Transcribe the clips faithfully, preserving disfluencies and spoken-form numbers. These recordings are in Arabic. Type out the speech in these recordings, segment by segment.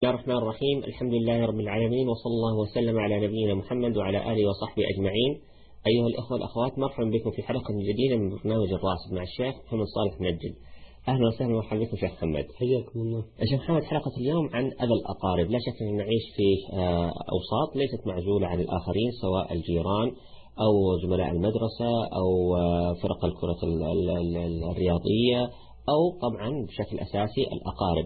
الله الرحمن الرحيم. الحمد لله رب العالمين، وصلى الله وسلم على نبينا محمد وعلى آله وصحبه أجمعين. أيها الأخوة والأخوات، مرحبا بكم في حلقة جديدة من برنامج الراسب مع الشيخ محمد صالح منجد. أهلا وسهلا ومرحبا بكم شيخ محمد. حياكم الله. شيخ محمد، حلقة اليوم عن أذى الأقارب. لا شك أن نعيش في أوساط ليست معزولة عن الآخرين، سواء الجيران أو زملاء المدرسة أو فرق الكرة الرياضية أو طبعا بشكل أساسي الأقارب.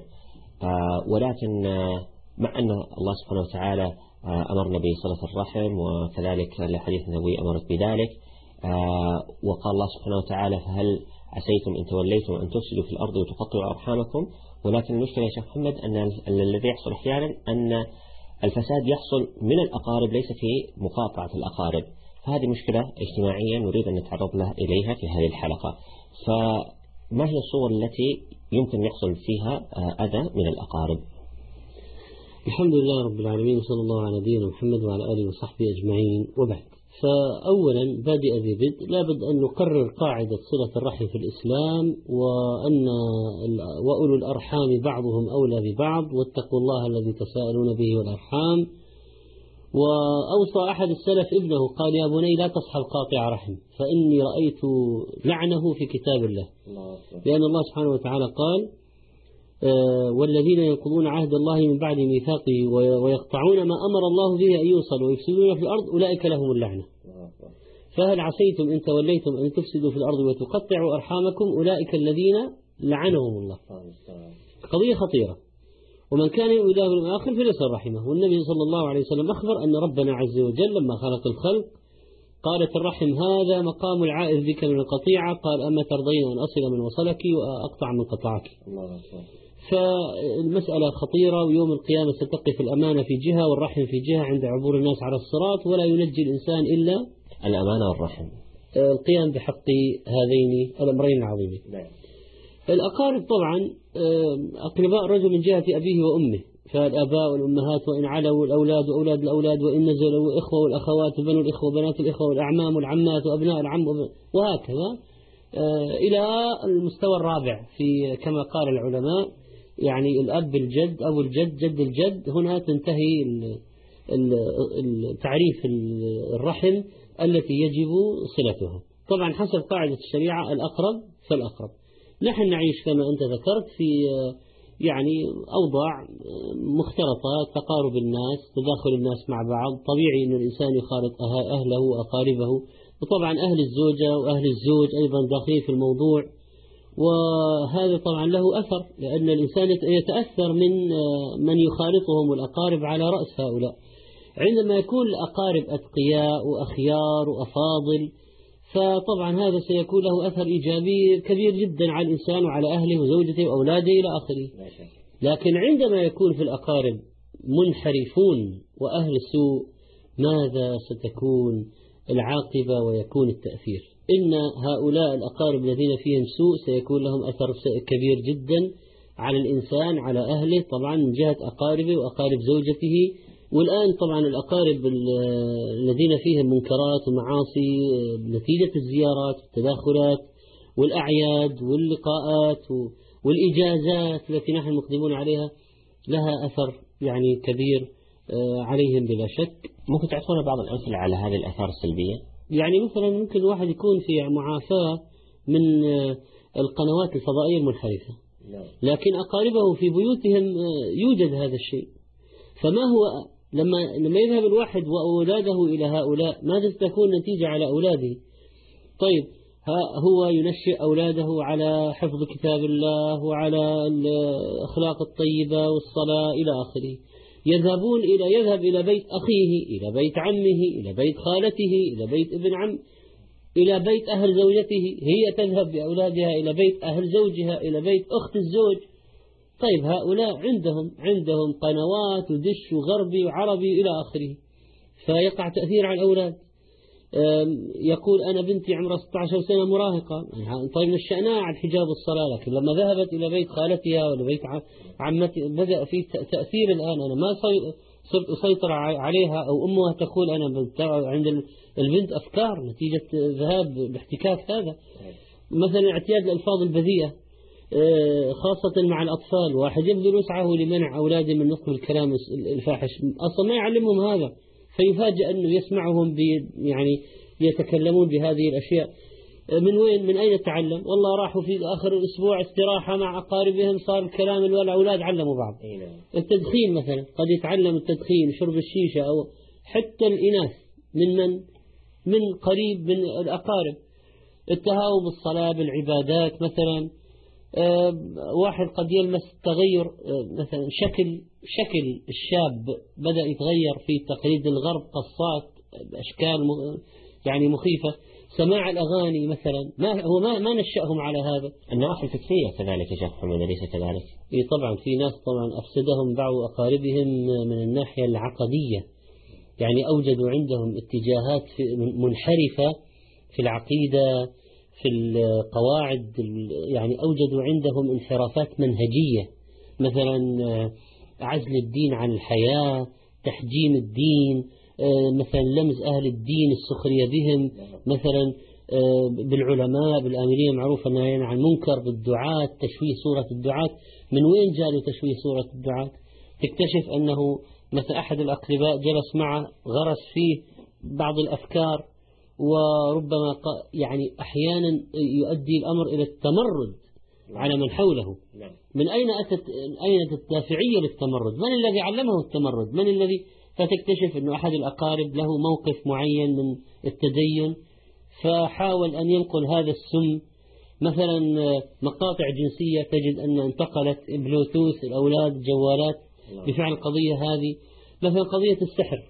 ولكن مع أن الله سبحانه وتعالى أمرنا بصلة الرحم، وكذلك الحديث النبوي أمرت بذلك، وقال الله سبحانه وتعالى: فهل عسيتم إن توليتم أن تفسدوا في الأرض وتقطعوا أرحامكم. ولكن المشكلة يا شيخ محمد أن الذي يحصل أحيانا أن الفساد يحصل من الأقارب ليس في مقاطعة الأقارب. فهذه مشكلة اجتماعية نريد أن نتعرض لها إليها في هذه الحلقة. فما هي الصور التي يمكن يحصل فيها أذى من الأقارب؟ الحمد لله رب العالمين، وصلى الله على نبينا محمد وعلى آله وصحبه أجمعين، وبعد. فأولا بادئ ذي بدء لابد أن نقرر قاعدة صلة الرحم في الإسلام، وأن وأولو الأرحام بعضهم أولى ببعض، واتقوا الله الذي تساءلون به والأرحام. وأوصى أحد السلف ابنه قال: يا بني لا تصحب قاطع رحم، فإني رأيت لعنه في كتاب الله. لأن الله سبحانه وتعالى قال: والذين ينقضون عهد الله من بعد ميثاقه ويقطعون ما أمر الله به أن يوصل ويفسدون في الأرض أولئك لهم اللعنة. فهل عسيتم إن توليتم أن تفسدوا في الأرض وتقطعوا أرحامكم أولئك الذين لعنهم الله. قضية خطيرة. ومن كان يؤمن بالله واليوم الآخر فليصل رحمه. والنبي صلى الله عليه وسلم أخبر أن ربنا عز وجل لما خلق الخلق قالت الرحم: هذا مقام العائذ بك من القطيعة. قال: أما ترضين أن أصل من وصلك وأقطع من قطعك. فالمسألة خطيرة، ويوم القيامة ستقف الأمانة في جهة والرحم في جهة عند عبور الناس على الصراط، ولا ينجي الإنسان إلا الأمانة والرحم، القيام بحق هذين الأمرين العظيمين. الأقارب طبعا أقرباء الرجل من جهة أبيه وأمه، فالآباء والأمهات وإن علوا، الأولاد وأولاد الأولاد وإن نزلوا، الإخوة والأخوات وبنو الإخوة وبنات الإخوة والأعمام والعمات وأبناء العم، وهكذا إلى المستوى الرابع في كما قال العلماء، يعني الأب الجد، أبو الجد، جد الجد. هنا تنتهي تعريف الرحم التي يجب صلتها. طبعا حسب قاعدة الشريعة الأقرب فالأقرب. نحن نعيش كما أنت ذكرت في يعني أوضاع مختلطة، تقارب الناس، تداخل الناس مع بعض. طبيعي أن الإنسان يخالط أهله وأقاربه، وطبعا أهل الزوجة وأهل الزوج أيضا داخلين في الموضوع. وهذا طبعا له أثر، لأن الإنسان يتأثر من من يخالطهم الأقارب على رأس هؤلاء. عندما يكون الأقارب أتقياء وأخيار وأفاضل، فطبعا هذا سيكون له أثر إيجابي كبير جدا على الإنسان وعلى أهله وزوجته وأولاده إلى آخره. لكن عندما يكون في الأقارب منحرفون وأهل سوء، ماذا ستكون العاقبة ويكون التأثير؟ إن هؤلاء الأقارب الذين فيهم سوء سيكون لهم أثر كبير جدا على الإنسان، على أهله، طبعا من جهة أقاربه وأقارب زوجته. والآن طبعا الأقارب الذين فيهم منكرات ومعاصي نتيجة الزيارات والتداخلات والأعياد واللقاءات والإجازات التي نحن مقدمون عليها، لها أثر يعني كبير عليهم بلا شك. ممكن تعطونا بعض الأمثلة على هذه الآثار السلبية؟ يعني مثلا ممكن الواحد يكون في معافاة من القنوات الفضائية المنحرفة، لكن أقاربه في بيوتهم يوجد هذا الشيء. فما هو لما لما يذهب الواحد وأولاده إلى هؤلاء، ماذا ستكون نتيجة على أولاده؟ طيب، هو ينشئ أولاده على حفظ كتاب الله وعلى الأخلاق الطيبة والصلاة إلى آخره. يذهبون إلى يذهب إلى بيت أخيه، إلى بيت عمه، إلى بيت خالته، إلى بيت ابن عم، إلى بيت أهل زوجته. هي تذهب بأولادها إلى بيت أهل زوجها، إلى بيت أخت الزوج. طيب، هؤلاء عندهم عندهم قنوات ودش وغربي وعربي إلى آخره، فيقع تأثير على الأولاد. يقول: أنا بنتي عمرها ستة عشر سنة مراهقة، طيب نشأناها على الحجاب والصلاة، لكن لما ذهبت إلى بيت خالتها ولا بيت عمتها بدأ في تأثير. الآن أنا ما صرت أسيطر عليها، أو أمها تقول أنا عند البنت أفكار نتيجة ذهاب الاحتكاك هذا. مثلا اعتياد الألفاظ البذيئة، خاصة مع الأطفال، واحد يبذل وسعه لمنع أولاده من نطق الكلام الفاحش، أصلا ما يعلمهم هذا، فيفاجأ أنه يسمعهم يعني يتكلمون بهذه الأشياء. من وين من أين تعلم؟ والله راحوا في آخر الأسبوع استراحة مع أقاربهم، صار الكلام الأولاد علموا بعض. التدخين مثلا قد يتعلم التدخين، شرب الشيشة، أو حتى الإناث من من من قريب من الأقارب. التهاون بالصلاة بالعبادات مثلا، أه واحد قد يلمس تغير، أه مثلا شكل شكل الشاب بدأ يتغير في تقليد الغرب، قصات أشكال يعني مخيفة. سماع الأغاني مثلا، ما هو ما ما نشأهم على هذا. النواحي الفكرية كذلك يا شيخ محمد، أليس كذلك؟ إيه طبعا، في ناس طبعا أفسدهم بعض أقاربهم من الناحية العقدية، يعني أوجدوا عندهم اتجاهات منحرفة في العقيدة، في القواعد، يعني أوجدوا عندهم انحرافات منهجية، مثلا عزل الدين عن الحياة، تحجيم الدين، مثلا لمز أهل الدين، السخرية بهم، مثلا بالعلماء بالآمرين معروف النهي عن المنكر، بالدعاة، تشويه صورة الدعاة. من وين جاء تشويه صورة الدعاة؟ تكتشف أنه مثلا أحد الأقرباء جلس معه غرس فيه بعض الأفكار، وربما يعني أحيانا يؤدي الأمر إلى التمرد على من حوله. من أين أتت أين الدافعية للتمرد؟ من الذي علمه التمرد؟ من الذي فتكتشف أن أحد الأقارب له موقف معين من التدين، فحاول أن ينقل هذا السم. مثلا مقاطع جنسية تجد أن انتقلت بلوتوث الأولاد جوالات بفعل القضية هذه. مثلا قضية السحر،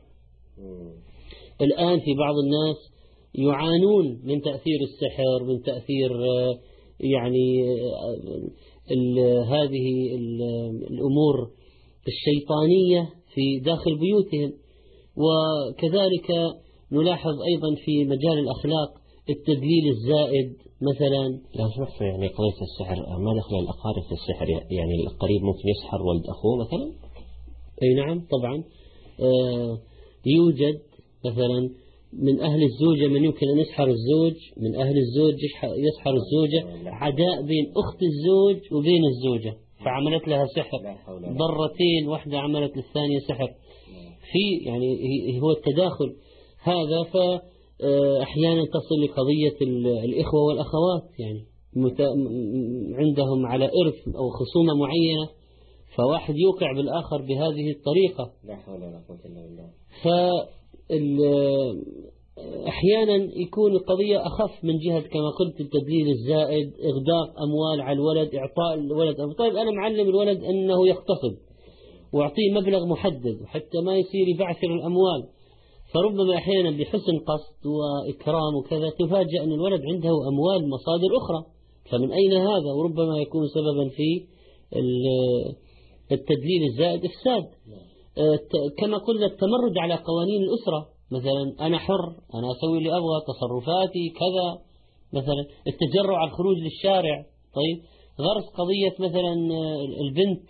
الآن في بعض الناس يعانون من تأثير السحر، من تأثير يعني ال هذه ال الأمور الشيطانية في داخل بيوتهم. وكذلك نلاحظ أيضا في مجال الأخلاق التدليل الزائد مثلا. لا شوف، يعني قضية السحر ما دخل الأقارب في السحر؟ يعني القريب ممكن يسحر ولد أخوه مثلا؟ أي نعم طبعا. آه يوجد مثلا من أهل الزوجة من يمكن أن يسحر الزوج، من أهل الزوج يسحر الزوجة، عداء بين أخت الزوج وبين الزوجة فعملت لها سحر، ضرتين، واحدة عملت للثانية سحر. في يعني هو التداخل هذا. فأحيانا تصل لقضية الإخوة والأخوات، يعني عندهم على إرث أو خصومة معينة، فواحد يوقع بالآخر بهذه الطريقة. لا حول ولا قوة إلا بالله. فأحيانا يكون القضية أخف من جهة كما قلت التدليل الزائد، إغداق أموال على الولد، إعطاء الولد. طيب أنا معلم الولد أنه يقتصد وأعطيه مبلغ محدد وحتى ما يصير يبعثر الأموال، فربما أحيانا بحسن قصد وإكرام وكذا تفاجأ أن الولد عنده أموال مصادر أخرى، فمن أين هذا؟ وربما يكون سببا في التدليل الزائد إفساد. كما قلنا التمرد على قوانين الأسرة، مثلا أنا حر، أنا أسوي اللي أبغى، تصرفاتي كذا، مثلا التجرع على الخروج للشارع. طيب غرس قضية مثلا البنت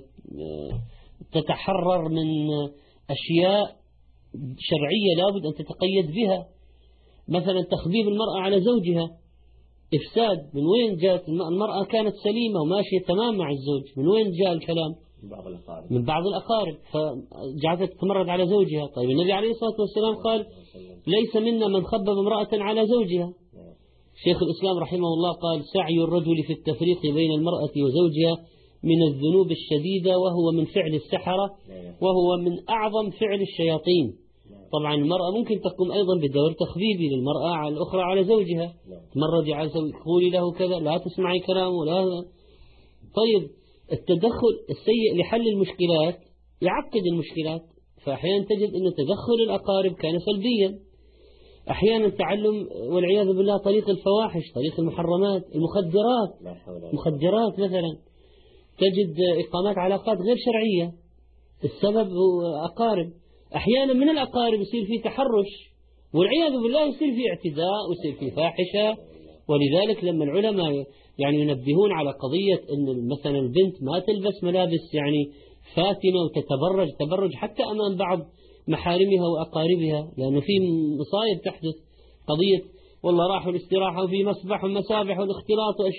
تتحرر من أشياء شرعية لابد أن تتقيد بها، مثلا تخبيب المرأة على زوجها، إفساد. من وين جاءت المرأة؟ كانت سليمة وماشية تمام مع الزوج، من وين جاء الكلام؟ من بعض الأقارب، فجعلت تتمرد على زوجها. طيب النبي عليه الصلاة والسلام قال ليس منا من خبب امرأة على زوجها. شيخ الإسلام رحمه الله قال سعي الرجل في التفريق بين المرأة وزوجها من الذنوب الشديدة، وهو من فعل السحرة، وهو من أعظم فعل الشياطين. طبعا المرأة ممكن تقوم أيضا بدور تخبيبي للمرأة على الأخرى على زوجها، تمردي على زوجها، قولي له كذا، لا تسمعي كلامه، لا. طيب التدخل السيء لحل المشكلات يعقد المشكلات، فأحيانا تجد أن تدخل الأقارب كان سلبيا. أحيانا تعلم والعياذ بالله طريق الفواحش، طريق المحرمات، المخدرات، مخدرات مثلا، تجد إقامات علاقات غير شرعية، السبب هو أقارب. أحيانا من الأقارب يصير في تحرش والعياذ بالله، يصير في اعتداء ويصير في فاحشة. ولذلك لما العلماء يعني ينبهون على قضية أن مثلا البنت ما تلبس ملابس يعني فاتنة وتتبرج تبرج حتى أمام بعض محارمها وأقاربها، لأنه في مصايب تحدث. قضية والله راحوا الاستراحة وفي مسبح ومسابح والاختلاط وأشياء،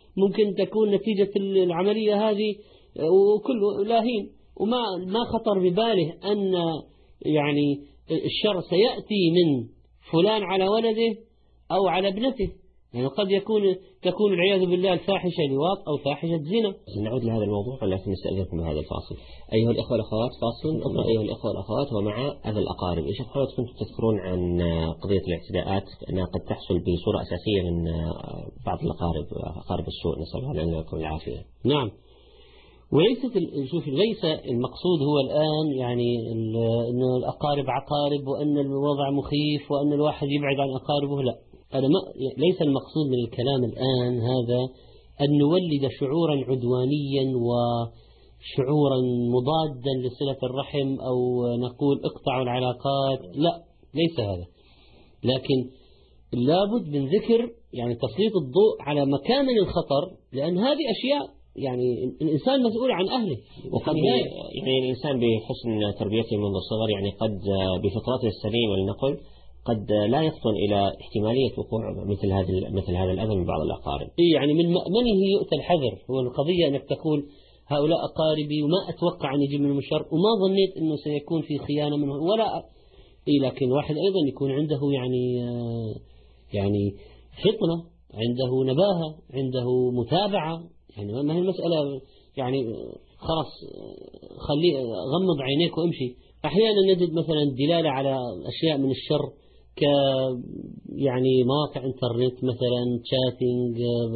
ممكن تكون نتيجة العملية هذه وكل لاهين، وما ما خطر بباله أن يعني الشر سيأتي من فلان على ولده أو على ابنته. يعني قد يكون تكون العياذ بالله الفاحشة لواط أو فاحشة زنا. نعود لهذا الموضوع ولكن نستأذنكم بهذا الفاصل. أيها الأخوة والأخوات، فاصل أخرى. أيها الأخوة والأخوات، ومع أذى الأقارب. إيش محمد كنتم تذكرون عن قضية الاعتداءات أنها قد تحصل بصورة أساسية من بعض الأقارب، أقارب السوء، نسأل الله لنا ولكم العافية. نعم. وليست شوف ليس المقصود هو الآن يعني أن الأقارب عقارب وأن الوضع مخيف وأن الواحد يبعد عن أقاربه، لا. أنا ما ليس المقصود من الكلام الآن هذا أن نولد شعورا عدوانيا وشعورا مضادا لصلة الرحم أو نقول اقطعوا العلاقات، لا، ليس هذا. لكن لابد من ذكر يعني تسليط الضوء على مكامن الخطر، لأن هذه أشياء يعني الإنسان مسؤول عن أهله. وقد يعني الإنسان بحسن تربيته منذ الصغر يعني قد بفطرته السليمة لنقل قد لا يفطن إلى احتمالية وقوع مثل هذا مثل هذا الأذى من بعض الأقارب. يعني من مأمنه يؤتى الحذر. هو القضية أنك تقول هؤلاء أقاربي وما أتوقع أن يجيب منهم الشر وما ظنيت أنه سيكون في خيانة منه ولا إيه. لكن واحد أيضا يكون عنده يعني يعني فطنة، عنده نباهة، عنده متابعة. يعني ما هي المسألة يعني خلاص خلي غمض عينيك وامشي. أحيانا نجد مثلا دلالة على أشياء من الشر ك يعني مواقع انترنت مثلا، شاتنج،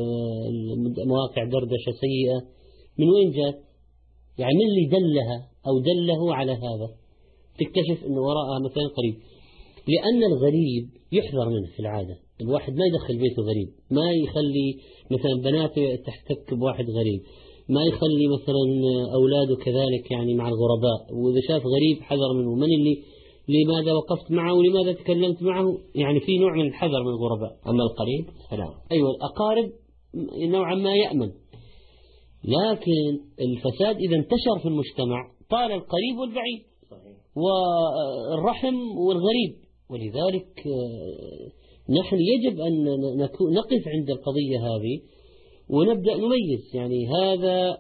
مواقع دردشة سيئة. من وين جات؟ يعني من اللي دلها أو دله على هذا؟ تكتشف أنه وراءها مثلا قريب. لأن الغريب يحذر منه في العادة. الواحد ما يدخل بيته غريب، ما يخلي مثلا بناته تحتك بواحد غريب، ما يخلي مثلا أولاده كذلك يعني مع الغرباء. وإذا شاف غريب حذر منه. من اللي لماذا وقفت معه ولماذا تكلمت معه؟ يعني في نوع من الحذر من الغرباء. أما القريب فلا. أيوة الأقارب نوعا ما يأمن. لكن الفساد إذا انتشر في المجتمع طال القريب والبعيد والرحم والغريب. ولذلك نحن يجب أن نقف عند القضية هذه ونبدأ نميز يعني هذا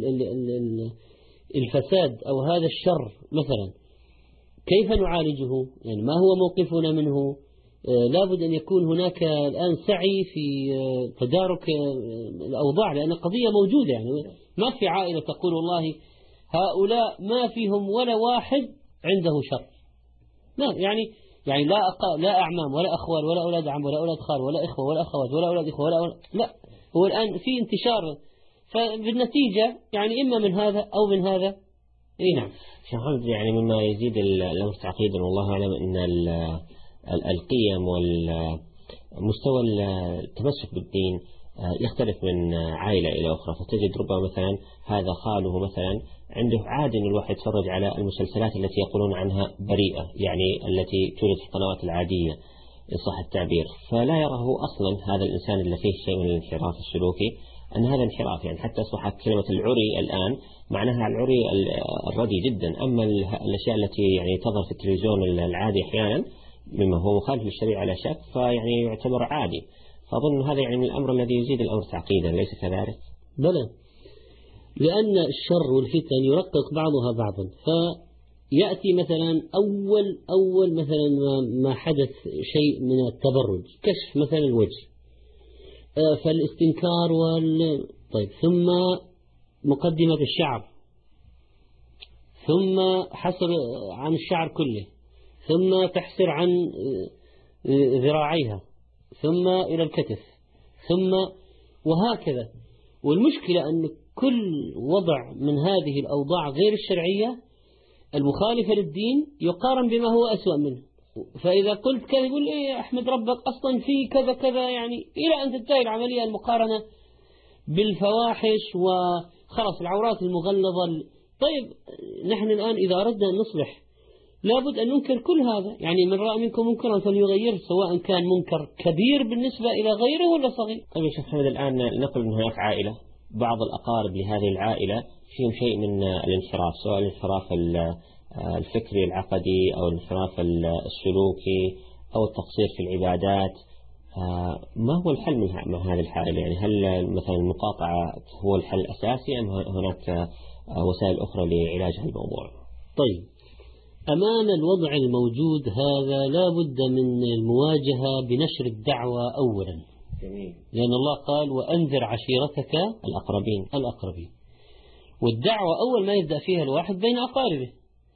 الفساد أو هذا الشر مثلا كيف نعالجه، يعني ما هو موقفنا منه. لابد أن يكون هناك الآن سعي في تدارك الأوضاع، لأن القضية موجودة. يعني ما في عائلة تقول والله هؤلاء ما فيهم ولا واحد عنده شر. لا، يعني يعني لا أق... لا أعمام ولا أخوال ولا أولاد عم ولا أولاد خال ولا إخوة ولا أخوات ولا أولاد إخوة ولا أولاد... لا، هو الآن في انتشار. فبالنتيجة يعني إما من هذا أو من هذا. إيه نعم. شاهد يعني مما يزيد الأمر تعقيدا والله أعلم أن القيم والمستوى التمسك بالدين يختلف من عائلة إلى أخرى. فتجد ربما مثلا هذا خاله مثلا عنده عادة أن الواحد يتفرج على المسلسلات التي يقولون عنها بريئة، يعني التي توجد في القنوات العادية إن صح التعبير، فلا يراه أصلا هذا الإنسان اللي فيه شيء من الانحراف السلوكي أن هذا انحراف. يعني حتى أصبحت كلمة العري الآن معناها العري الردي جدا. أما الأشياء التي يعني تظهر في التلفزيون العادي أحيانا مما هو مخالف للشريعة لا شك فيعني يعتبر عادي. فأظن هذا يعني من الأمر الذي يزيد الأمر تعقيدا، ليس كذلك؟ بلى، لأن الشر والفتن يرقق بعضها بعضا. فيأتي مثلا أول أول مثلا ما حدث شيء من التبرج، كشف مثلا الوجه، فالاستنكار وال طيب، ثم مقدمة الشعر، ثم حصر عن الشعر كله، ثم تحسر عن ذراعيها، ثم إلى الكتف، ثم وهكذا. والمشكلة أن كل وضع من هذه الأوضاع غير الشرعية المخالفة للدين يقارن بما هو أسوأ منه. فإذا قلت كذا يقول إيه أحمد ربك أصلا في كذا كذا، يعني إلى أن تنتهي العملية المقارنة بالفواحش وخلص العورات المغلظة. طيب نحن الآن إذا أردنا أن نصلح لابد أن ننكر كل هذا. يعني من رأى منكم منكرا فليغيره، سواء كان منكر كبير بالنسبة إلى غيره ولا صغير. طيب يا شيخ محمد، الآن نقل من هناك عائلة بعض الأقارب لهذه العائلة فيهم شيء من الانحراف، سواء الانحراف الفكري العقدي أو الانحراف السلوكي أو التقصير في العبادات ما هو الحل من هذه الحالة؟ يعني هل مثلا المقاطعة هو الحل الأساسي أم هناك وسائل أخرى لعلاج هذا الموضوع؟ طيب، أمام الوضع الموجود هذا لا بد من المواجهة بنشر الدعوة أولا. جميل. لأن الله قال وأنذر عشيرتك الأقربين الأقربين، والدعوة أول ما يبدأ فيها الواحد بين أقاربه.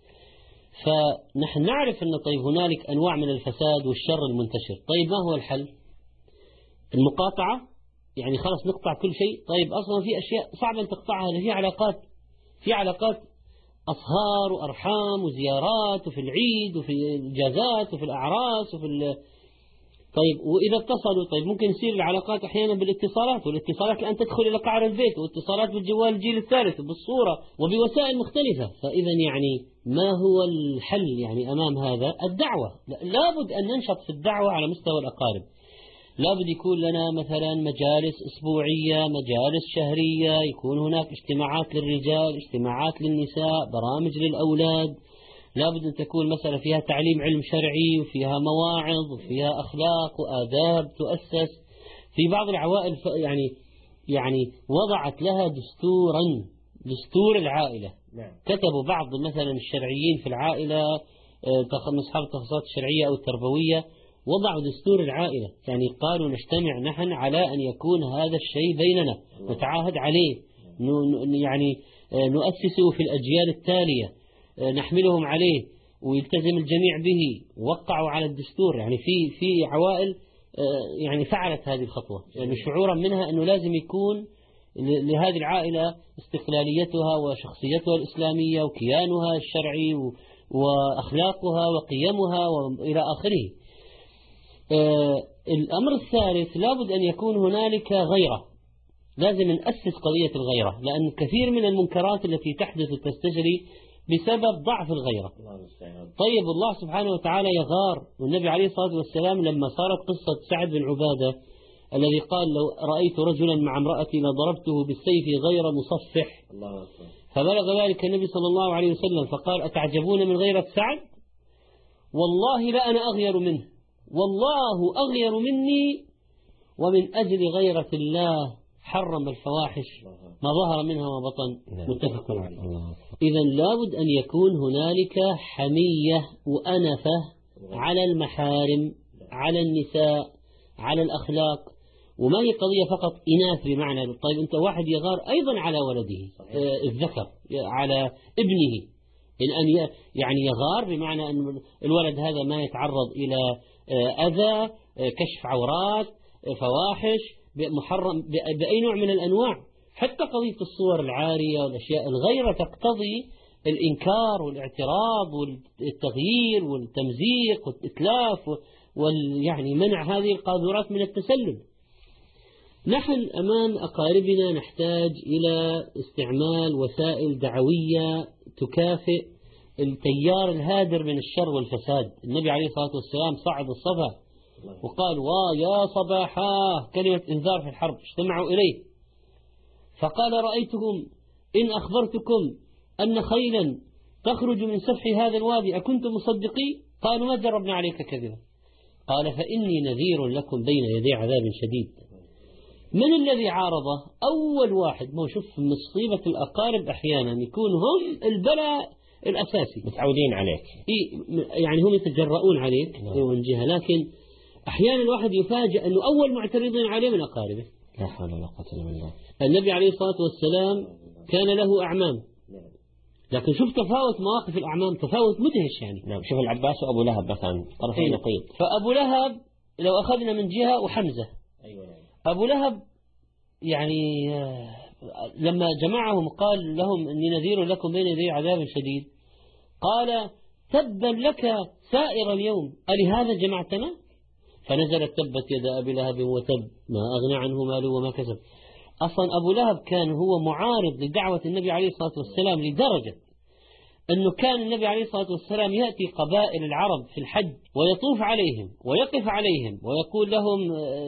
فنحن نعرف أن طيب هنالك أنواع من الفساد والشر المنتشر. طيب ما هو الحل؟ المقاطعة، يعني خلاص نقطع كل شيء. طيب أصلا في أشياء صعبة أن تقطعها، في علاقات في علاقات أصهار وأرحام وزيارات وفي العيد وفي الإجازات وفي الأعراس وفي ال... طيب وإذا اتصلوا، طيب ممكن يصير العلاقات أحيانا بالاتصالات، والاتصالات الآن تدخل إلى قعر البيت، واتصالات بالجوال الجيل الثالث بالصورة وبوسائل مختلفة. فإذا يعني ما هو الحل يعني أمام هذا؟ الدعوة. لابد أن ننشط في الدعوة على مستوى الأقارب. لابد يكون لنا مثلا مجالس أسبوعية، مجالس شهرية، يكون هناك اجتماعات للرجال، اجتماعات للنساء، برامج للأولاد. لابد أن تكون مسألة فيها تعليم علم شرعي وفيها مواعظ وفيها أخلاق وآداب تؤسس. في بعض العوائل يعني يعني وضعت لها دستورا، دستور العائلة. نعم. كتبوا بعض مثلا الشرعيين في العائلة، أصحاب التخصصات الشرعية أو التربوية، وضعوا دستور العائلة. يعني قالوا نجتمع نحن على أن يكون هذا الشيء بيننا، نتعاهد عليه، يعني نؤسسه في الأجيال التالية، نحملهم عليه ويلتزم الجميع به. وقعوا على الدستور. يعني في في عوائل يعني فعلت هذه الخطوة، يعني شعورا منها أنه لازم يكون لهذه العائلة استقلاليتها وشخصيتها الإسلامية وكيانها الشرعي وأخلاقها وقيمها وإلى آخره. آه الأمر الثالث، لابد أن يكون هنالك غيرة. لازم نأسس قضية الغيرة، لأن كثير من المنكرات التي تحدث وتستجري بسبب ضعف الغيرة. طيب الله سبحانه وتعالى يغار، والنبي عليه الصلاة والسلام لما صارت قصة سعد بن عبادة الذي قال لو رأيت رجلا مع امرأتي لضربته بالسيف غير مصفح، فبلغ ذلك النبي صلى الله عليه وسلم فقال أتعجبون من غيرة سعد؟ والله لا أنا أغير منه، والله أغير مني، ومن أجل غيرة الله حرم الفواحش ما ظهر منها وما بطن. متفق عليه. إذن لابد أن يكون هنالك حمية وأنفة على المحارم، على النساء، على الأخلاق. وما هي قضية فقط إناث بمعنى طيب أنت واحد يغار أيضا على ولده الذكر، على ابنه، إن أن يعني يغار بمعنى أن الولد هذا ما يتعرض إلى أذى، كشف عورات، فواحش محرم بأي نوع من الأنواع. حتى قضية الصور العارية والأشياء، الغيرة تقتضي الإنكار والاعتراض والتغيير والتمزيق والإتلاف ويعني منع هذه القاذورات من التسلل. نحن أمام أقاربنا نحتاج إلى استعمال وسائل دعوية تكافئ التيار الهادر من الشر والفساد. النبي عليه الصلاة والسلام صعد الصفا وقال ويا صباحاه، كلمة إنذار في الحرب، اجتمعوا إليه فقال رأيتكم إن أخبرتكم أن خيلا تخرج من سفح هذا الوادي أكنتم مصدقي؟ قالوا ما جربنا عليك كذبا. قال فإني نذير لكم بين يدي عذاب شديد. من الذي عارضه؟ أول واحد. ما شوف مصيبة الأقارب أحيانا يكون هم البلاء الأساسي، متعودين عليك، يعني هم يتجرؤون عليك من جهة، لكن أحيانا الواحد يفاجأ أنه أول معترضين عليه من أقاربه. لا حول ولا قوة إلا بالله. النبي عليه الصلاة والسلام كان له أعمام، لكن شوف تفاوت مواقف الأعمام، تفاوت مدهش يعني. نعم. شوف العباس وأبو لهب مثلا طرفين نقيض. فأبو لهب لو أخذنا من جهة وحمزة، أيوة. أبو لهب يعني لما جمعهم قال لهم إني نذير لكم بين يدي عذاب شديد، قال تبا لك سائر اليوم ألهذا جمعتنا؟ فنزلت تبت يد أبي لهب وتب ما أغنى عنه ماله وما كسب. أصلا أبو لهب كان هو معارض لدعوة النبي عليه الصلاة والسلام لدرجة أنه كان النبي عليه الصلاة والسلام يأتي قبائل العرب في الحج ويطوف عليهم ويقف عليهم ويقول لهم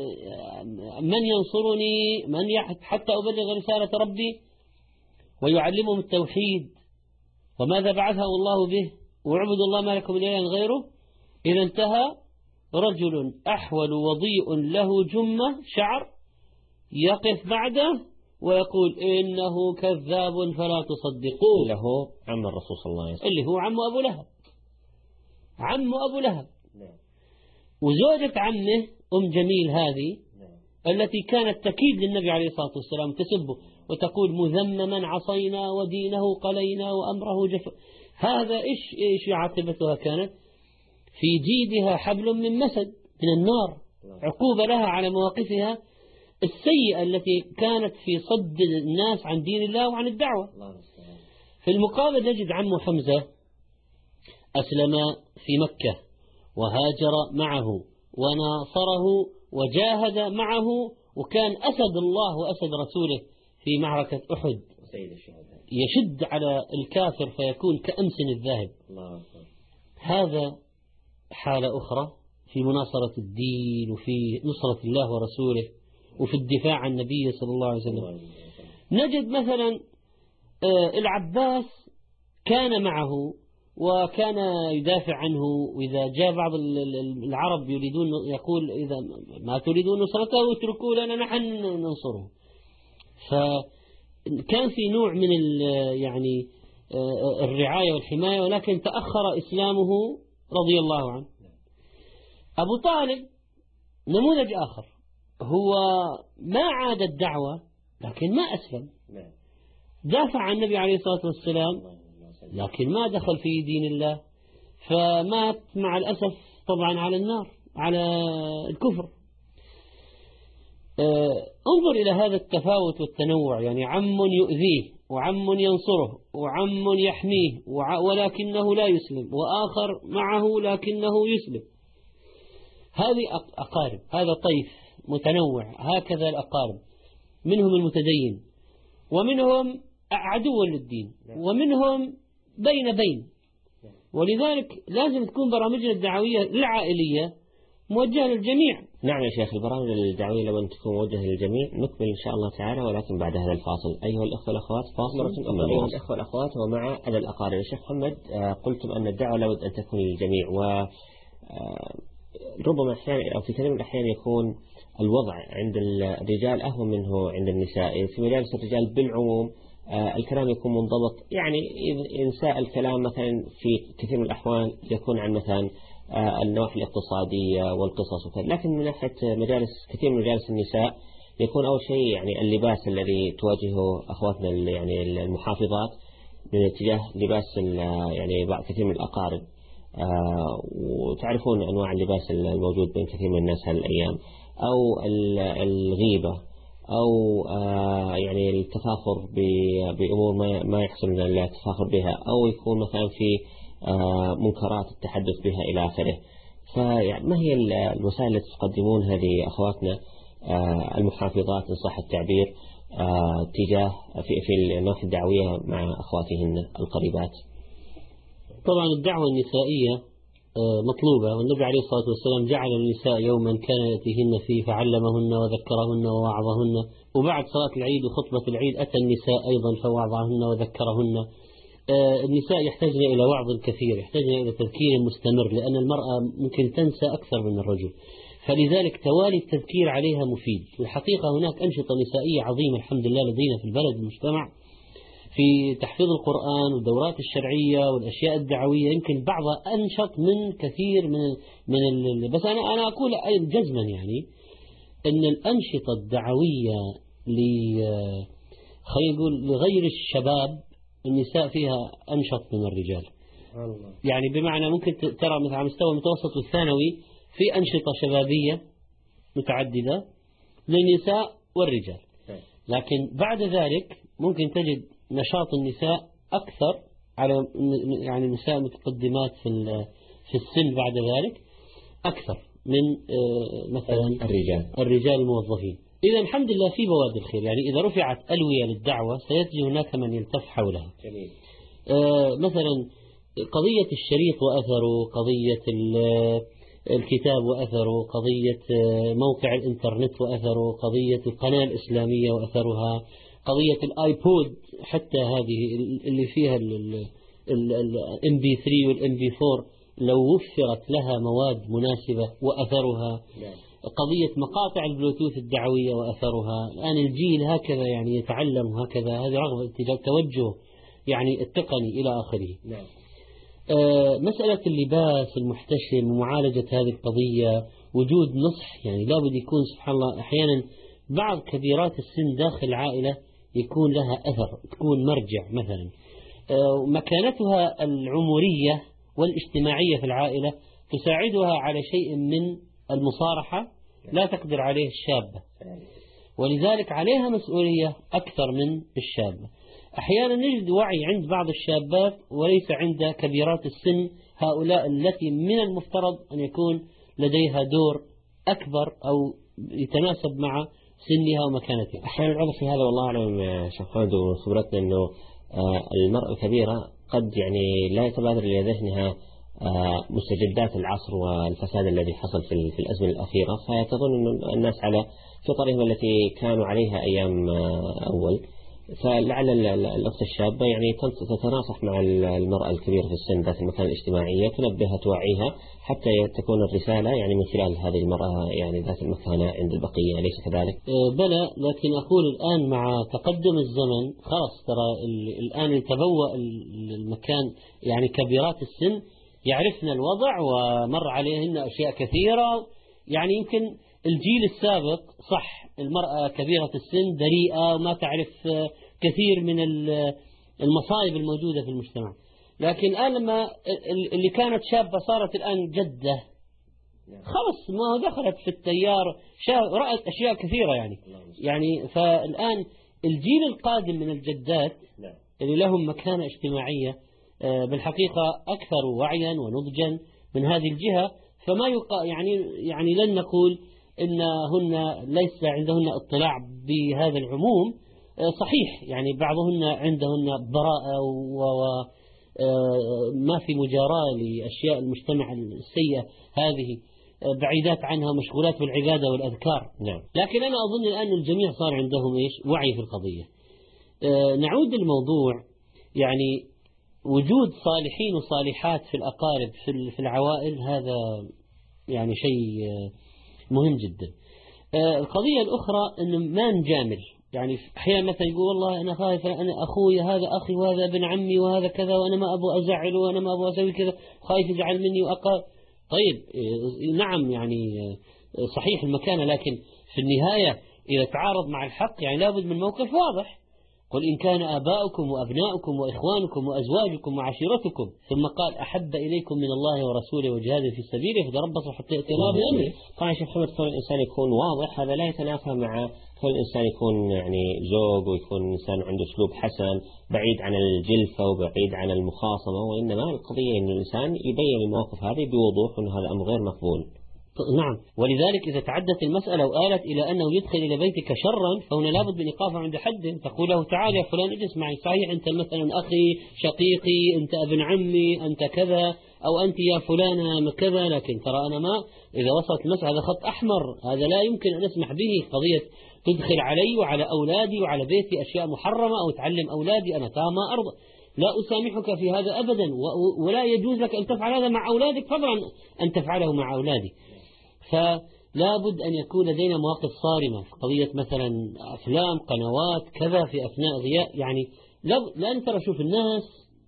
من ينصرني من حتى أبلغ رسالة ربي، ويعلمهم التوحيد وماذا بعثه الله به واعبدوا الله ما لكم من إله غيره. إذا انتهى رجل أحول وضيء له جمة شعر يقف بعده ويقول إنه كذاب فلا تصدقوه. اللي هو عم الرسول صلى الله عليه وسلم، اللي هو عم أبو لهب، عم أبو لهب. وزوجة عمه أم جميل هذه التي كانت تكيد للنبي عليه الصلاة والسلام تسبه وتقول مذمما عصينا ودينه قلينا وأمره جف. هذا إيش إيش عاقبتها كانت؟ في جيدها حبل من مسد من النار، عقوبة لها على مواقفها السيئة التي كانت في صد الناس عن دين الله وعن الدعوة. في المقابل نجد عمه حمزة أسلم في مكة وهاجر معه وناصره وجاهد معه، وكان أسد الله وأسد رسوله في معركة أحد، يشد على الكافر فيكون كأمس الذاهب. هذا حالة أخرى في مناصرة الدين وفي نصرة الله ورسوله وفي الدفاع عن النبي صلى الله عليه وسلم. نجد مثلا العباس كان معه وكان يدافع عنه، وإذا جاء بعض العرب يريدون يقول إذا ما تريدون نصرته اتركوا لنا نحن ننصره. فكان في نوع من يعني الرعاية والحماية، ولكن تأخر إسلامه رضي الله عنه. أبو طالب نموذج آخر، هو ما عاد الدعوة لكن ما أسلم، دافع عن النبي عليه الصلاة والسلام لكن ما دخل في دين الله، فمات مع الأسف طبعا على النار على الكفر. انظر إلى هذا التفاوت والتنوع، يعني عم يؤذيه وعم ينصره وعم يحميه ولكنه لا يسلم، وآخر معه لكنه يسلم. هذه أقارب، هذا طيف متنوع. هكذا الأقارب، منهم المتدين ومنهم عدو للدين ومنهم بين بين. ولذلك لازم تكون برامجنا الدعوية العائلية موجهة للجميع. نعم يا شيخ، البرامج الدعوية لو أن تكون موجهة للجميع. نكمل إن شاء الله تعالى ولكن بعد هذا الفاصل. أيها الأخوة والأخوات، فاصلة أما أيها الأخوة والأخوات ومع أذى الأقارب. يا شيخ محمد، قلتم أن الدعوة لابد أن تكون للجميع، و ربما أحيانا أو في كثير من الأحيان يكون الوضع عند الرجال أهون منه عند النساء. في مجالس الرجال بالعموم آه الكلام يكون منضبط، يعني إنساء الكلام مثلا في كثير من الأحوال يكون عن مثلا آه النواحي الاقتصادية والقصص وكذا، لكن من ناحية مجالس كثير من مجالس النساء يكون أول شيء يعني اللباس الذي تواجهه أخواتنا يعني المحافظات من اتجاه لباس يعني بعض كثير من الأقارب. آه وتعرفون أنواع اللباس الموجود بين كثير من الناس هالأيام، أو الغيبة، أو آه يعني التفاخر بأمور ما ما يحصل لنا التفاخر بها، أو يكون مثلا في آه منكرات التحدث بها إلى آخره. فما هي الوسائل التي تقدمون هذه أخواتنا آه المحافظات إن صح التعبير آه تجاه في في النواحي الدعوية مع أخواتهن القريبات؟ طبعا الدعوة النسائية مطلوبة، والنبي عليه الصلاة والسلام جعل النساء يوما كان يأتيهن فيه فعلمهن وذكرهن ووعظهن، وبعد صلاة العيد وخطبة العيد أتى النساء أيضا فوعظهن وذكرهن. النساء يحتاجن إلى وعظ كثير، يحتاجن إلى تذكير مستمر، لأن المرأة ممكن تنسى أكثر من الرجل، فلذلك توالي التذكير عليها مفيد. الحقيقة هناك أنشطة نسائية عظيمة الحمد لله لدينا في البلد المجتمع، في تحفيظ القرآن والدورات الشرعية والأشياء الدعوية، يمكن بعضها أنشط من كثير من من ال... بس أنا أنا أقول جزما يعني أن الأنشطة الدعوية ل خلينا نقول لغير الشباب النساء فيها أنشط من الرجال. الله. يعني بمعنى ممكن ترى مثل على مستوى المتوسط والثانوي في أنشطة شبابية متعددة للنساء والرجال، لكن بعد ذلك ممكن تجد نشاط النساء أكثر على يعني النساء المتقدمات في في السن بعد ذلك أكثر من مثلا الرجال الرجال الموظفين. إذا الحمد لله في بوادر الخير، يعني إذا رفعت ألوية للدعوة سيجد هناك من يلتف حولها. جميل. آه مثلا قضية الشريط وأثره، قضية الكتاب وأثره، قضية موقع الإنترنت وأثره، قضية القناة الإسلامية وأثرها، قضية الآيبود حتى هذه اللي فيها الام بي ثري والام بي فور لو وفرت لها مواد مناسبة وأثرها. قضية مقاطع البلوتوث الدعوية وأثرها، الآن الجيل هكذا يعني يتعلم هكذا، هذه رغبة توجه يعني التقني إلى آخره. نعم. آه مسألة اللباس المحتشم ومعالجة هذه القضية، وجود نصح، يعني لابد يكون سبحان الله أحيانا بعض كبيرات السن داخل العائلة يكون لها أثر، تكون مرجع مثلا. آه مكانتها العمرية والاجتماعية في العائلة تساعدها على شيء من المصارحة لا تقدر عليه الشابة، ولذلك عليها مسؤولية أكثر من الشابة. أحيانا نجد وعي عند بعض الشابات وليس عند كبيرات السن، هؤلاء التي من المفترض أن يكون لديها دور أكبر أو يتناسب مع سنها ومكانتها. أحيانا العذر في هذا والله أعلم شيخ خالد ومن خبرتنا أنه المرأة الكبيرة قد يعني لا يتبادر إلى ذهنها مستجدات العصر والفساد الذي حصل في الأزمة الأخيرة، فتظن أن الناس على فطرهم التي كانوا عليها أيام أول، فلعل الأخت الشابة يعني تتناصح مع المرأة الكبيرة في السن ذات المكانة الاجتماعية، تنبهها توعيها حتى تكون الرسالة يعني من خلال هذه المرأة يعني ذات المكانة عند البقية، أليس كذلك؟ بلى، لكن أقول الآن مع تقدم الزمن خلاص ترى الآن يتبوأ المكان، يعني كبيرات السن يعرفن الوضع ومر عليهن أشياء كثيرة. يعني يمكن الجيل السابق صح المرأة كبيرة السن بريئة وما تعرف كثير من المصائب الموجودة في المجتمع، لكن الآن لما اللي كانت شابة صارت الآن جدة خلص ما هو دخلت في التيار، رأت أشياء كثيرة يعني يعني فالآن الجيل القادم من الجدات اللي لهم مكانة اجتماعية بالحقيقة أكثر وعيا ونضجا من هذه الجهة، فما يقع يعني يعني لن نقول إنهن ليس عندهن اطلاع بهذا العموم. صحيح يعني بعضهن عندهن براءة وما في مجاراة لأشياء المجتمع السيئة هذه، بعيدات عنها مشغولات بالعبادة والأذكار. نعم. لكن أنا أظن الآن الجميع صار عندهم إيش وعي في القضية. نعود للموضوع، يعني وجود صالحين وصالحات في الأقارب في العوائل هذا يعني شيء مهم جدا. القضية الأخرى أن ما نجامل، يعني أحيانا مثلا يقول والله أنا خايف، أنا أخوي هذا أخي وهذا ابن عمي وهذا كذا وأنا ما أبغى أزعله وأنا ما أبغى أسوي كذا، خايف يزعل مني وأقا. طيب نعم يعني صحيح المكانة، لكن في النهاية إذا تعارض مع الحق يعني لابد من موقف واضح. قل إن كان آباؤكم وأبناؤكم وإخوانكم وأزواجكم وعشيرتكم، ثم قال أحب إليكم من الله ورسوله وجهاد في سبيله فتربصوا حتى يأتي الله بأمره. طبعا شيخ محمد كون الإنسان يكون واضح هذا لا يتنافى مع كون الإنسان يكون يعني زوج ويكون إنسان عنده أسلوب حسن بعيد عن الجلفة وبعيد عن المخاصمة، وإنما القضية أن الإنسان يبين المواقف هذه بوضوح وأن هذا أمر غير مقبول. نعم، ولذلك إذا تعدت المسألة وآلت إلى أنه يدخل إلى بيتك شرا فهنا لابد من إيقافه عند حد، تقول له تعال يا فلان اجلس معي، صحيح أنت مثلا أخي شقيقي، أنت ابن عمي، أنت كذا، أو أنت يا فلانة كذا، لكن ترى أنا ما إذا وصلت المسألة هذا خط أحمر، هذا لا يمكن أن أسمح به. قضية تدخل علي وعلى أولادي وعلى بيتي أشياء محرمة أو تعلم أولادي، أنا ترى ما أرضى، لا أسامحك في هذا أبدا، ولا يجوز لك أن تفعل هذا مع أولادك، فضلا أن تفعله مع أولادي. فلا بد أن يكون لدينا مواقف صارمة في قضية مثلا أفلام قنوات كذا في أثناء غياب، يعني لا ترى شوف الناس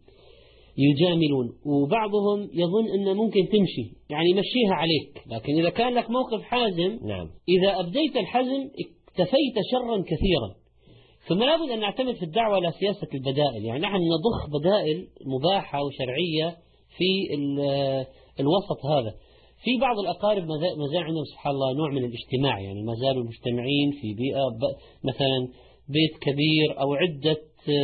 يجاملون وبعضهم يظن أنه ممكن تمشي يعني يمشيها عليك، لكن إذا كان لك موقف حازم نعم. إذا أبديت الحزم اكتفيت شرا كثيرا. ثم لا بد أن نعتمد في الدعوة على سياسة البدائل، يعني نحن نضخ بدائل مباحة وشرعية في الوسط هذا. في بعض الأقارب ما زال عندهم سبحان الله نوع من الاجتماع، يعني ما زالوا مجتمعين في بيئة مثلا بيت كبير أو عدة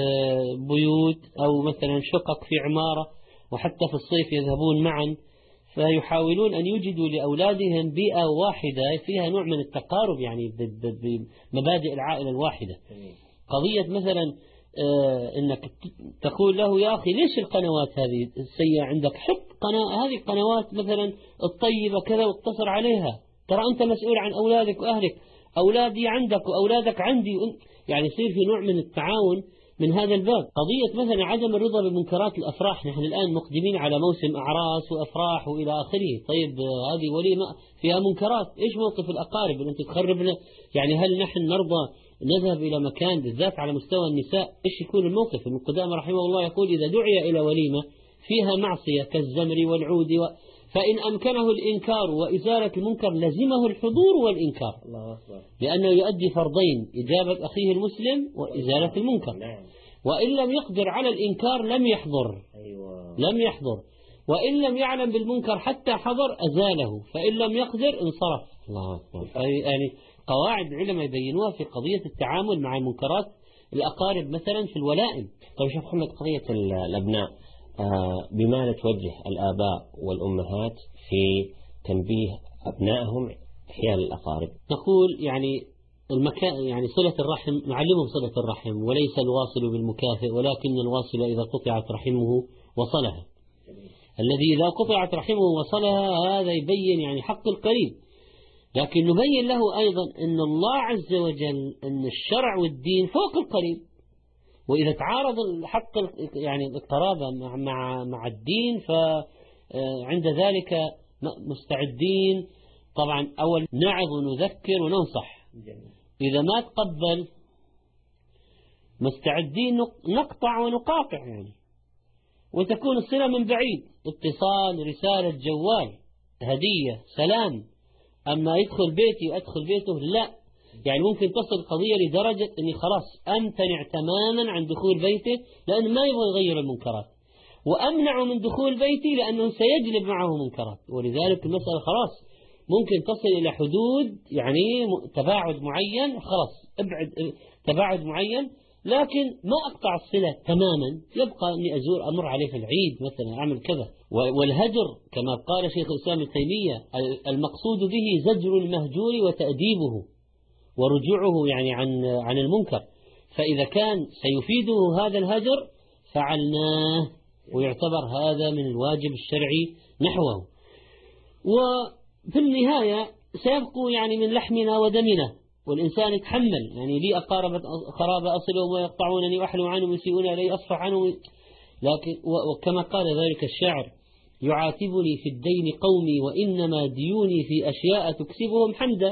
بيوت أو مثلا شقق في عمارة، وحتى في الصيف يذهبون معا، فيحاولون أن يوجدوا لأولادهم بيئة واحدة فيها نوع من التقارب يعني بمبادئ العائلة الواحدة. قضية مثلا انك تقول له يا اخي ليش القنوات هذه السيئة عندك، حط قناة هذه القنوات مثلا الطيبة كذا واقتصر عليها، ترى انت مسؤول عن اولادك واهلك، اولادي عندك واولادك عندي، يعني يصير في نوع من التعاون من هذا الباب. قضية مثلا عدم الرضا بمنكرات الأفراح، نحن الآن مقدمين على موسم أعراس وأفراح وإلى آخره. طيب هذه وليمة فيها منكرات، إيش موقف الأقارب اللي أنت تخربنا؟ يعني هل نحن نرضى نذهب إلى مكان بالذات على مستوى النساء؟ إيش يكون الموقف؟ ابن قدامة رحمه الله يقول إذا دعي إلى وليمة فيها معصية كالزمر والعود و... فإن أمكنه الإنكار وإزالة المنكر لزمه الحضور والإنكار، لأنه يؤدي فرضين: إجابة أخيه المسلم وإزالة المنكر. وإن لم يقدر على الإنكار لم يحضر، لم يحضر. وإن لم يعلم بالمنكر حتى حضر أزاله، فإن لم يقدر انصرف. يعني قواعد العلماء يبينوها في قضية التعامل مع المنكرات الأقارب مثلا في الولائم. طيب شوف محمد، قضية الأبناء بما توجه الآباء والأمهات في تنبيه أبنائهم حيال الأقارب؟ نقول يعني المكان يعني صلة الرحم، نعلمهم صلة الرحم، وليس الواصل بالمكافئ، ولكن الواصل إذا قطعت رحمه وصلها. الذي إذا قطعت رحمه وصلها هذا يبين يعني حق القريب، لكن نبين له أيضا أن الله عز وجل أن الشرع والدين فوق القريب، وإذا تعارض الحق يعني القرابة مع مع مع الدين فعند ذلك مستعدين طبعا أول نعظ ونذكر وننصح. إذا ما تقبل مستعدين نقطع ونقاطع يعني، وتكون الصلة من بعيد، اتصال، رسالة، جوال، هدية، سلام. أما يدخل بيتي وأدخل بيته لا، يعني ممكن تصل القضية لدرجة أني خلاص أمتنع تماما عن دخول بيته لأنه ما يبغى يغير المنكرات، وأمنعه من دخول بيتي لأنه سيجلب معه منكرات. ولذلك المسألة خلاص ممكن تصل إلى حدود يعني تباعد معين، خلاص ابعد تباعد معين، لكن ما أقطع الصلة تماما، يبقى أني أزور أمر عليه في العيد مثلا، أعمل كذا. والهجر كما قال شيخ الإسلام ابن تيمية المقصود به زجر المهجور وتأديبه ورجوعه يعني عن عن المنكر، فإذا كان سيفيده هذا الهجر فعلناه، ويعتبر هذا من الواجب الشرعي نحوه. وفي النهاية سيبقوا يعني من لحمنا ودمنا، والإنسان يتحمل. يعني لي أقارب قرابة أصلهم ويقطعونني وأحلم عنهم ويسيئون إلي أصفح عنهم، لكن وكما قال ذلك الشاعر: يعاتبني في الدين قومي وإنما ديوني في أشياء تكسبهم حمدا،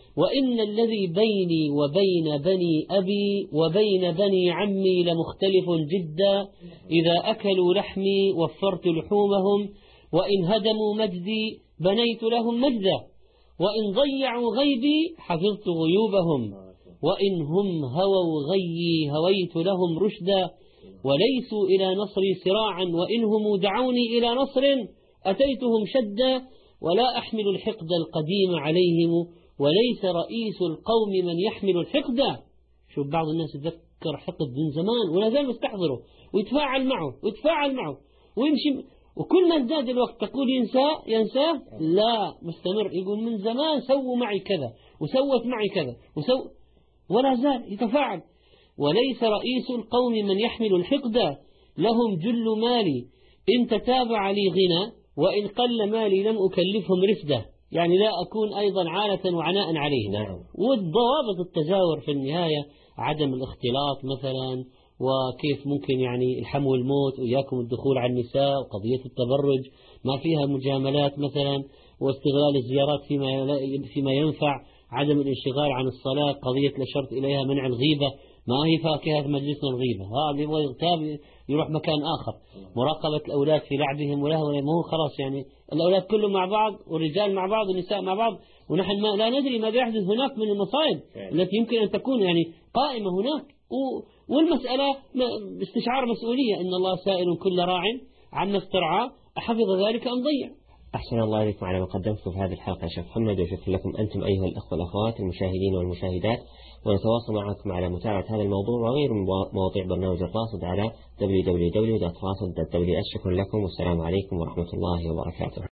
وإن الذي بيني وبين بني أبي وبين بني عمي لمختلف جدا، إذا أكلوا لحمي وفرت لحومهم، وإن هدموا مجدي بنيت لهم مجدا، وإن ضيعوا غيبي حفظت غيوبهم، وإن هم هووا غيي هويت لهم رشدا، وليسوا إلى نصري سراعا وإن هم دعوني إلى نصر أتيتهم شدا، ولا أحمل الحقد القديم عليهم، وليس رئيس القوم من يحمل الحقد. شوف بعض الناس يتذكر حقد من زمان ولا زال مستحضره ويتفاعل معه ويتفاعل معه ويمشي، وكل ما ازداد الوقت تقول ينساه ينساه لا، مستمر يقول من زمان سووا معي كذا وسوت معي كذا وسو ولا زال يتفاعل. وليس رئيس القوم من يحمل الحقد، لهم جل مالي إن تتابع لي غنى، وإن قل مالي لم أكلفهم رفدة، يعني لا أكون أيضا عالة وعناء عليه. نعم. والضوابط التجاور في النهاية عدم الاختلاط مثلا، وكيف ممكن يعني الحم والموت، وإياكم الدخول على النساء، وقضية التبرج ما فيها مجاملات مثلا، واستغلال الزيارات فيما فيما ينفع، عدم الانشغال عن الصلاة، قضية الأشرت إليها منع الغيبة، ما هي فاكهة مجلسنا الغيبة، ها اللي يبغى يغتاب يروح مكان آخر، مراقبة الأولاد في لعبهم ولهو، ما هو خلاص يعني الأولاد كلهم مع بعض والرجال مع بعض والنساء مع بعض، ونحن ما لا ندري ماذا يحدث هناك من المصائب التي يمكن أن تكون يعني قائمة هناك. والمسألة استشعار مسؤولية، إن الله سائل كل راع عما استرعى أحفظ ذلك أم ضيع. أحسن الله إليكم على ما قدمته في هذه الحلقة يا شيخ محمد، وشكرا لكم أنتم أيها الأخوة والأخوات المشاهدين والمشاهدات، ونتواصل معكم على متابعة هذا الموضوع وغير مواضيع برنامج الراصد على دبليو دبليو دبليو دوت راصد دوت دبليو إس. شكرا لكم والسلام عليكم ورحمة الله وبركاته.